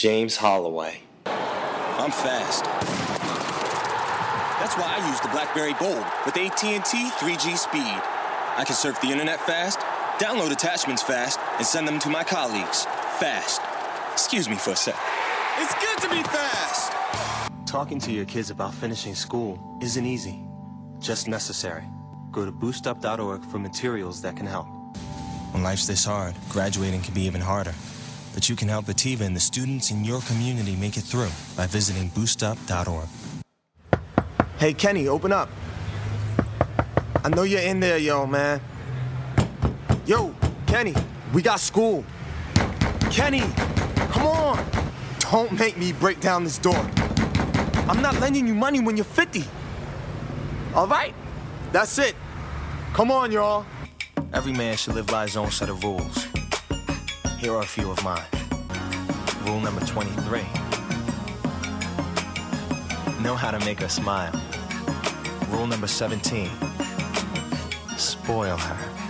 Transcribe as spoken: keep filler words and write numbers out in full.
James Holloway. I'm fast. That's why I use the BlackBerry Bold with A T and T three G speed. I can surf the internet fast, download attachments fast, and send them to my colleagues fast. Excuse me for a sec. It's good to be fast! Talking to your kids about finishing school isn't easy, just necessary. Go to boost up dot org for materials that can help. When life's this hard, graduating can be even harder. But you can help Ativa and the students in your community make it through by visiting boost up dot org. Hey, Kenny, open up. I know you're in there, yo, man. Yo, Kenny, we got school. Kenny, come on. Don't make me break down this door. I'm not lending you money when you're fifty. All right? That's it. Come on, y'all. Every man should live by his own set of rules. Here are a few of mine. Rule number twenty-three. Know how to make her smile. Rule number seventeen. Spoil her.